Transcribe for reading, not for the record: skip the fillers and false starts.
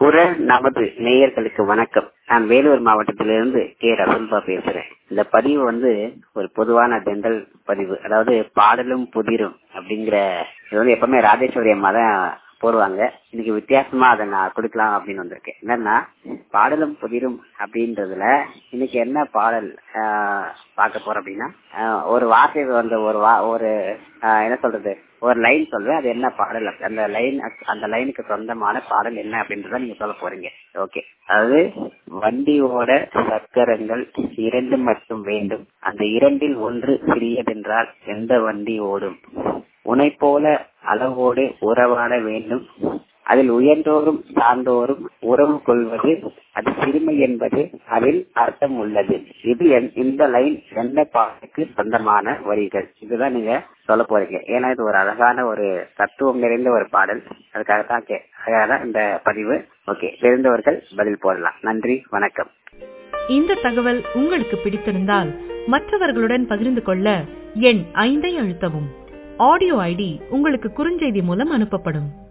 குரல் நமது நேயர்களுக்கு வணக்கம். நான் வேலூர் மாவட்டத்திலிருந்து கே ரசல்பா பேசுறேன். இந்த பதிவு ஒரு பொதுவான ஜென்ரல் பதிவு, அதாவது பாடலும் புதிரும் அப்படிங்கிற இது எப்பவுமே ராஜேஸ்வரி அம்மா தான் போடுவாங்க. இன்னைக்கு வித்தியாசமா அதை நான் கொடுக்கலாம் அப்படின்னு வந்திருக்கேன். என்னன்னா, பாடலும் புதிரும் அப்படின்றதுல இன்னைக்கு என்ன பாடல் பார்க்க போறோம் அப்படின்னா, ஒரு வார்த்தை ஒரு என்ன சொல்றது, ஒரு லைன் சொல்வேன், அது என்ன பாடல், அந்த லைனுக்கு சொந்தமான பாடல் என்ன அப்படின்றத நீங்க சொல்ல போறீங்க. ஓகே. அதாவது, வண்டியோட சக்கரங்கள் 2 மட்டும் வேண்டும், அந்த 2ல் ஒன்று சிறியதென்றால் எந்த வண்டி ஓடும்? உன்னை போல அளவோடு உறவாட வேண்டும், அதில் உயர்ந்தோறும் சார்ந்தோறும் உறவு கொள்வது அது சிறுமை என்பது அதில் அர்த்தம் உள்ளது. இது இந்த லைன் எந்த பாட்டுக்கு சொந்தமான வரிகள்? இதுதான் நீங்க சொல்ல போறீங்க. ஏன்னா இது ஒரு அழகான ஒரு தத்துவம் நிறைந்த ஒரு பாடல். அதுக்காகத்தான் இந்த பதிவு. ஓகே, தெரிந்தவர்கள் பதில் போடலாம். நன்றி, வணக்கம். இந்த தகவல் உங்களுக்கு பிடித்திருந்தால் மற்றவர்களுடன் பகிர்ந்து கொள்ள எண் 5 அழுத்தவும். ஆடியோ ஐடி உங்களுக்கு குறுஞ்செய்தி மூலம் அனுப்பப்படும்.